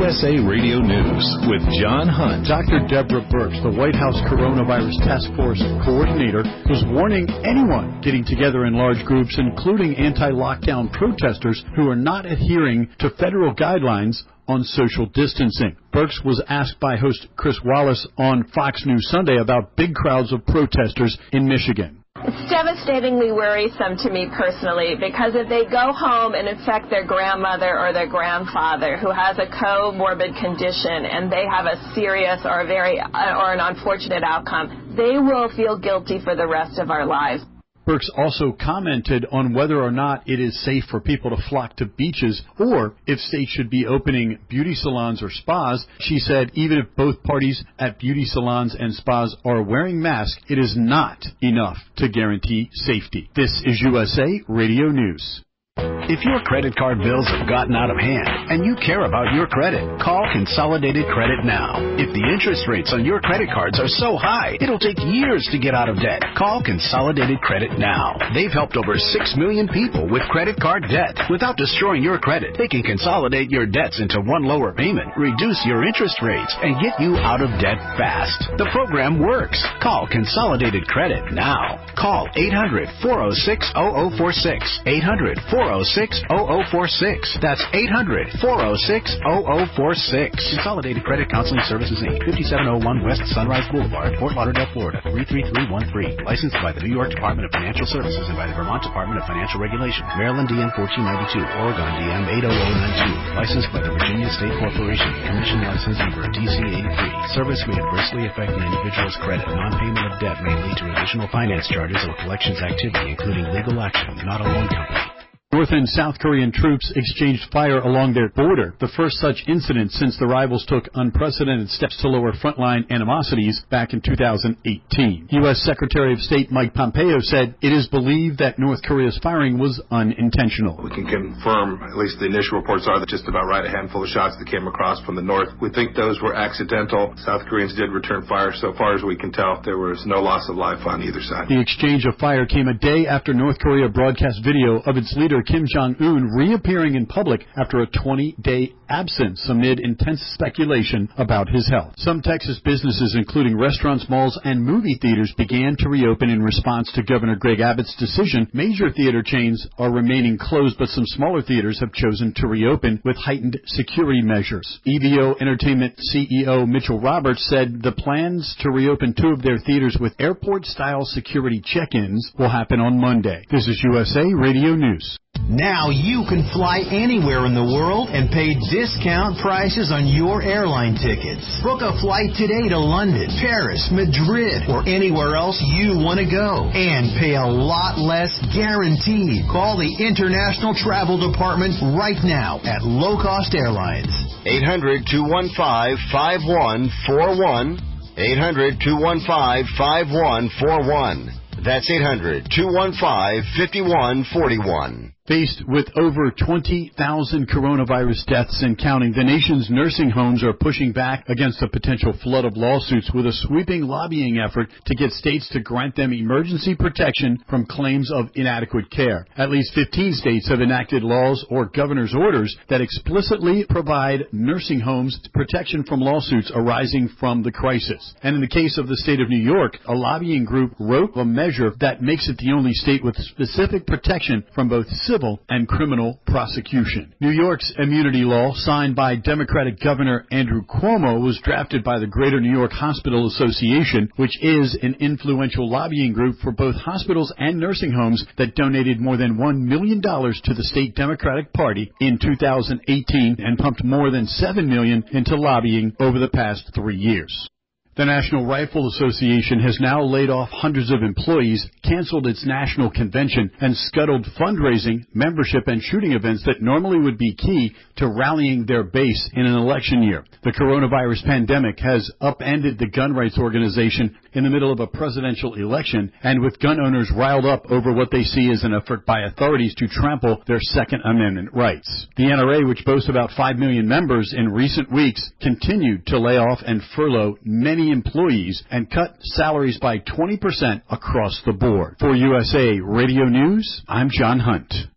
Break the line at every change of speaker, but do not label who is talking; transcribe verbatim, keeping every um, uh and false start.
U S A Radio News with John Hunt.
Doctor Deborah Birx, the White House Coronavirus Task Force Coordinator, was warning anyone getting together in large groups, including anti-lockdown protesters who are not adhering to federal guidelines on social distancing. Birx was asked by host Chris Wallace on Fox News Sunday about big crowds of protesters in Michigan.
It's devastatingly worrisome to me personally, because if they go home and infect their grandmother or their grandfather who has a comorbid condition and they have a serious or a very or an unfortunate outcome, they will feel guilty for the rest of our lives.
Birx also commented on whether or not it is safe for people to flock to beaches or if states should be opening beauty salons or spas. She said even if both parties at beauty salons and spas are wearing masks, it is not enough to guarantee safety. This is U S A Radio News.
If your credit card bills have gotten out of hand and you care about your credit, call Consolidated Credit now. If the interest rates on your credit cards are so high, it'll take years to get out of debt. Call Consolidated Credit now. They've helped over six million people with credit card debt. Without destroying your credit, they can consolidate your debts into one lower payment, reduce your interest rates, and get you out of debt fast. The program works. Call Consolidated Credit now. Call eight hundred, four oh six, oh oh four six. eight hundred, four oh six, oh oh four six. That's eight hundred, four oh six, oh oh four six. Consolidated Credit Counseling Services, Incorporated, fifty-seven oh one West Sunrise Boulevard, Fort Lauderdale, Florida, three three three one three. Licensed by the New York Department of Financial Services and by the Vermont Department of Financial Regulation. Maryland D M fourteen ninety-two, Oregon D M eight oh oh nine two. Licensed by the Virginia State Corporation. Commission license number D C eighty-three. Service may adversely affect an individual's credit. Non-payment of debt may lead to additional finance charges or collections activity, including legal action, not a loan company.
North and South Korean troops exchanged fire along their border, the first such incident since the rivals took unprecedented steps to lower frontline animosities back in two thousand eighteen. U S Secretary of State Mike Pompeo said it is believed that North Korea's firing was unintentional.
We can confirm, at least the initial reports are, that just about right, a handful of shots that came across from the north. We think those were accidental. South Koreans did return fire. So far as we can tell, there was no loss of life on either side.
The exchange of fire came a day after North Korea broadcast video of its leader Kim Jong-un reappearing in public after a twenty-day absence amid intense speculation about his health. Some Texas businesses, including restaurants, malls, and movie theaters, began to reopen in response to Governor Greg Abbott's decision. Major theater chains are remaining closed, but some smaller theaters have chosen to reopen with heightened security measures. E V O Entertainment C E O Mitchell Roberts said the plans to reopen two of their theaters with airport-style security check-ins will happen on Monday. This is U S A Radio News.
Now you can fly anywhere in the world and pay discount prices on your airline tickets. Book a flight today to London, Paris, Madrid, or anywhere else you want to go. And pay a lot less guaranteed. Call the International Travel Department right now at Low Cost Airlines.
eight hundred, two one five, five one four one. eight hundred, two one five, five one four one. That's eight hundred, two one five, five one four one.
Faced with over twenty thousand coronavirus deaths and counting, the nation's nursing homes are pushing back against a potential flood of lawsuits with a sweeping lobbying effort to get states to grant them emergency protection from claims of inadequate care. At least fifteen states have enacted laws or governor's orders that explicitly provide nursing homes protection from lawsuits arising from the crisis. And in the case of the state of New York, a lobbying group wrote a measure that makes it the only state with specific protection from both civil and criminal prosecution. New York's immunity law, signed by Democratic Governor Andrew Cuomo, was drafted by the Greater New York Hospital Association, which is an influential lobbying group for both hospitals and nursing homes that donated more than one million dollars to the state Democratic Party in two thousand eighteen and pumped more than seven million dollars into lobbying over the past three years. The National Rifle Association has now laid off hundreds of employees, canceled its national convention, and scuttled fundraising, membership, and shooting events that normally would be key to rallying their base in an election year. The coronavirus pandemic has upended the gun rights organization in the middle of a presidential election, and with gun owners riled up over what they see as an effort by authorities to trample their Second Amendment rights. The N R A, which boasts about five million members, in recent weeks continued to lay off and furlough many employees and cut salaries by twenty percent across the board. For U S A Radio News, I'm John Hunt.